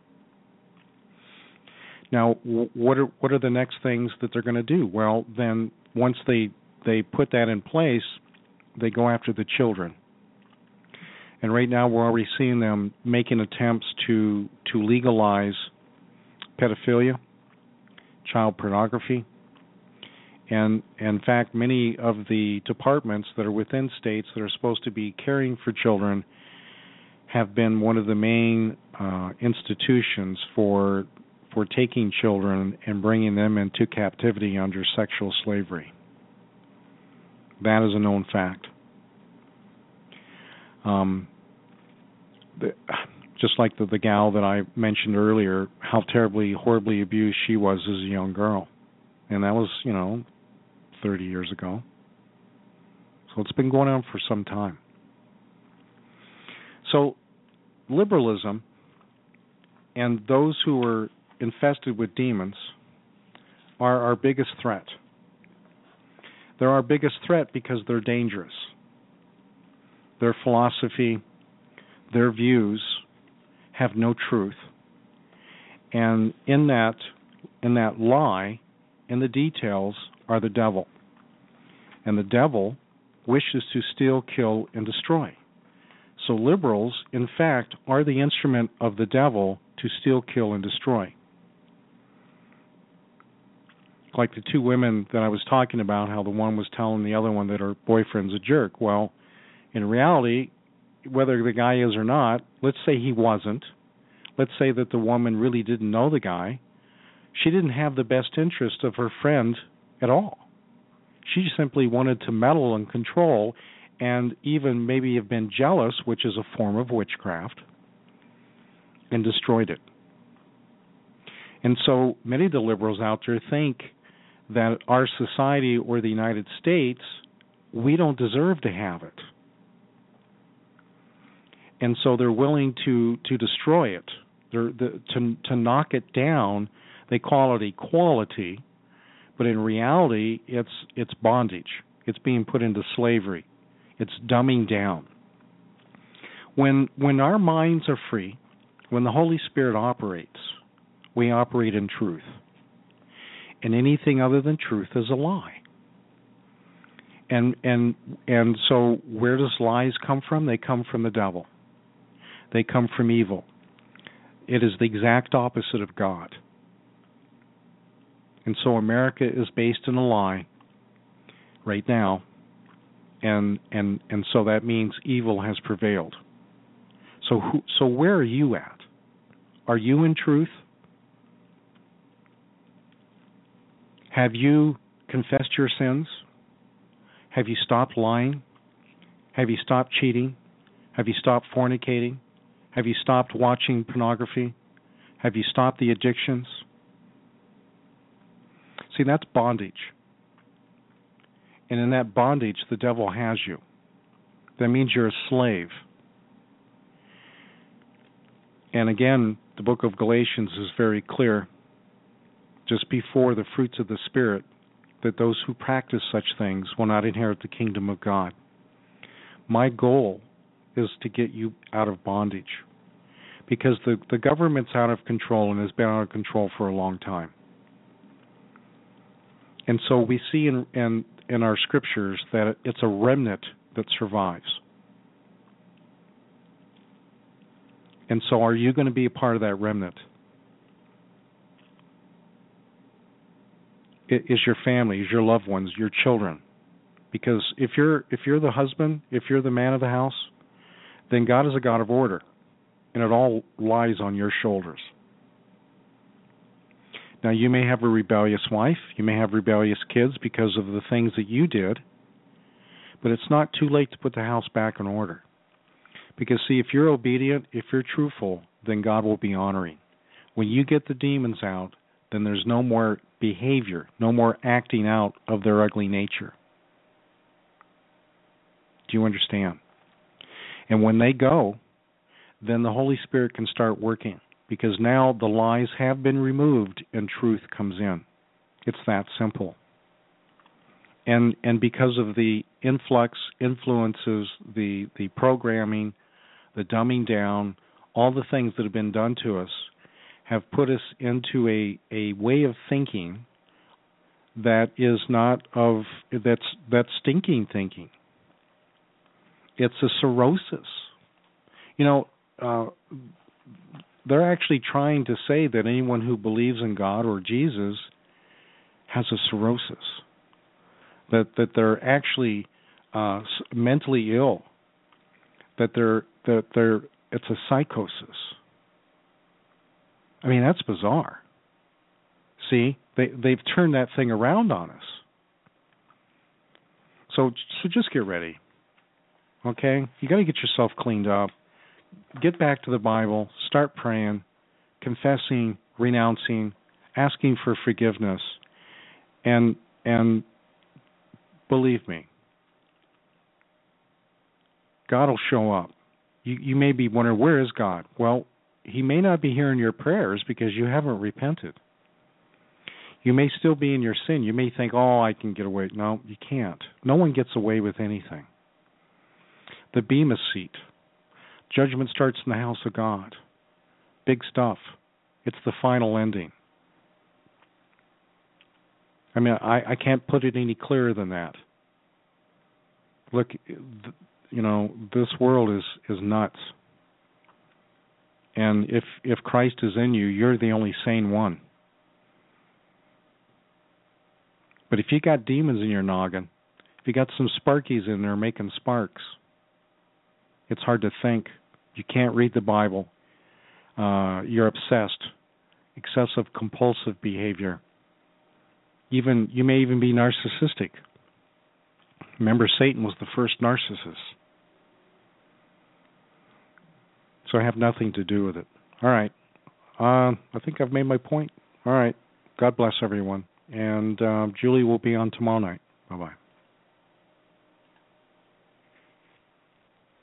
Speaker 5: Now, what are what are the next things that they're going to do? Well, then once they they put that in place, they go after the children. And right now, we're already seeing them making attempts to to legalize pedophilia, child pornography, and in fact, many of the departments that are within states that are supposed to be caring for children have been one of the main uh, institutions for for taking children and bringing them into captivity under sexual slavery. That is a known fact. Um, the, just like the, the gal that I mentioned earlier, how terribly, horribly abused she was as a young girl. And that was, you know, thirty years ago. So it's been going on for some time. So liberalism and those who are infested with demons are our biggest threat. They're our biggest threat because they're dangerous. Their philosophy, their views have no truth. And in that, in that lie, in the details, are the devil. And the devil wishes to steal, kill, and destroy. So liberals, in fact, are the instrument of the devil to steal, kill, and destroy. Like the two women that I was talking about, how the one was telling the other one that her boyfriend's a jerk. Well, in reality, whether the guy is or not, let's say he wasn't. Let's say that the woman really didn't know the guy. She didn't have the best interest of her friend at all. She simply wanted to meddle and control and even maybe have been jealous, which is a form of witchcraft, and destroyed it. And so many of the liberals out there think that our society or the United States, we don't deserve to have it. And so they're willing to, to destroy it, they're, the, to, to knock it down. They call it equality, but in reality, it's it's bondage. It's being put into slavery. It's dumbing down. When when our minds are free, when the Holy Spirit operates, we operate in truth. And anything other than truth is a lie. And and and so where does lies come from? They come from the devil. They come from evil. It is the exact opposite of God. And so America is based in a lie right now. And and and so that means evil has prevailed. So who, so where are you at? Are you in truth? Have you confessed your sins? Have you stopped lying? Have you stopped cheating? Have you stopped fornicating? Have you stopped watching pornography? Have you stopped the addictions? See, that's bondage. And in that bondage, the devil has you. That means you're a slave. And again, the book of Galatians is very clear, just before the fruits of the Spirit, that those who practice such things will not inherit the kingdom of God. My goal is to get you out of bondage, because the, the government's out of control and has been out of control for a long time. And so we see in, in, in our scriptures that it's a remnant that survives. And so are you going to be a part of that remnant? It is your family, is your loved ones, your children. Because if you're if you're the husband, if you're the man of the house, then God is a God of order, and it all lies on your shoulders. Now, you may have a rebellious wife, you may have rebellious kids because of the things that you did, but it's not too late to put the house back in order. Because, see, if you're obedient, if you're truthful, then God will be honoring. When you get the demons out, then there's no more behavior, no more acting out of their ugly nature. Do you understand? And when they go, then the Holy Spirit can start working, because now the lies have been removed and truth comes in. It's that simple. And and because of the influx, influences, the the programming, the dumbing down, all the things that have been done to us have put us into a, a way of thinking that is not of, that's that's stinking thinking. It's a cirrhosis. You know, uh, they're actually trying to say that anyone who believes in God or Jesus has a cirrhosis, that that they're actually uh, mentally ill, that they're that they're it's a psychosis. I mean, that's bizarre. See, they they've turned that thing around on us. So so just get ready. Okay? You got to get yourself cleaned up. Get back to the Bible, start praying, confessing, renouncing, asking for forgiveness. And and believe me, God will show up. You you may be wondering, where is God? Well, He may not be hearing your prayers because you haven't repented. You may still be in your sin. You may think, oh, I can get away. No, you can't. No one gets away with anything. The Bema seat. Judgment starts in the house of God. Big stuff. It's the final ending. I mean, I, I can't put it any clearer than that. Look, you know, this world is, is nuts. And if if Christ is in you, you're the only sane one. But if you got demons in your noggin, if you got some sparkies in there making sparks, it's hard to think. You can't read the Bible. Uh, you're obsessed. Excessive compulsive behavior. Even you may even be narcissistic. Remember, Satan was the first narcissist. So I have nothing to do with it. All right. Uh, I think I've made my point. All right. God bless everyone. And uh, Julie will be on tomorrow night. Bye-bye.